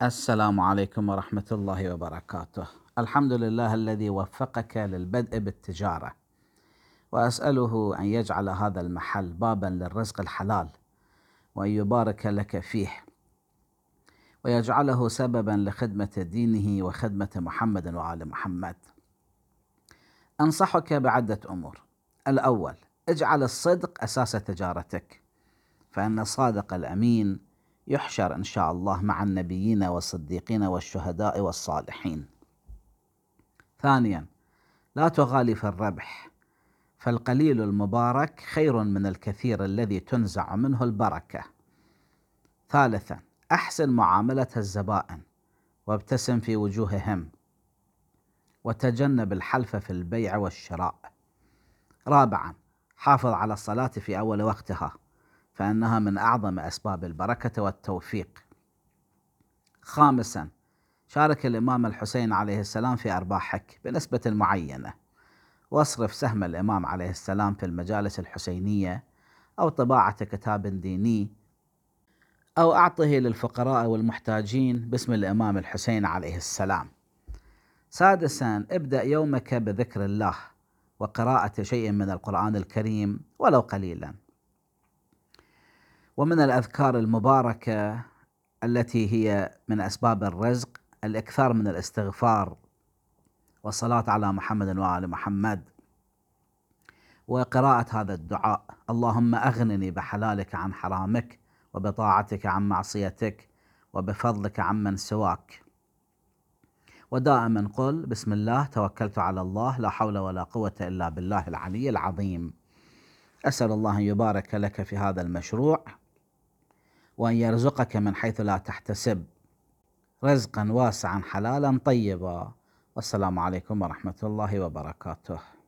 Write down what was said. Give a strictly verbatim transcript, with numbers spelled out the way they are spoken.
السلام عليكم ورحمة الله وبركاته. الحمد لله الذي وفقك للبدء بالتجارة، وأسأله أن يجعل هذا المحل بابا للرزق الحلال، وأن يبارك لك فيه، ويجعله سببا لخدمة دينه وخدمة محمد وآل محمد. أنصحك بعدة أمور. الأول، اجعل الصدق أساس تجارتك، فإن الصادق الأمين يحشر إن شاء الله مع النبيين والصديقين والشهداء والصالحين. ثانيا، لا تغالي في الربح، فالقليل المبارك خير من الكثير الذي تنزع منه البركة. ثالثا، أحسن معاملة الزبائن وابتسم في وجوههم، وتجنب الحلف في البيع والشراء. رابعا، حافظ على الصلاة في أول وقتها، فإنها من أعظم أسباب البركة والتوفيق. خامسا، شارك الإمام الحسين عليه السلام في أرباحك بنسبة معينة، واصرف سهم الإمام عليه السلام في المجالس الحسينية، أو طباعة كتاب ديني، أو أعطه للفقراء والمحتاجين باسم الإمام الحسين عليه السلام. سادسا، ابدأ يومك بذكر الله وقراءة شيء من القرآن الكريم ولو قليلا. ومن الأذكار المباركة التي هي من أسباب الرزق الإكثار من الاستغفار والصلاة على محمد وآل محمد، وقراءة هذا الدعاء: اللهم أغنني بحلالك عن حرامك، وبطاعتك عن معصيتك، وبفضلك عمن سواك. ودائما قل: بسم الله توكلت على الله، لا حول ولا قوة إلا بالله العلي العظيم. أسأل الله أن يبارك لك في هذا المشروع، وأن يرزقك من حيث لا تحتسب، رزقا واسعا حلالا طيبا. والسلام عليكم ورحمة الله وبركاته.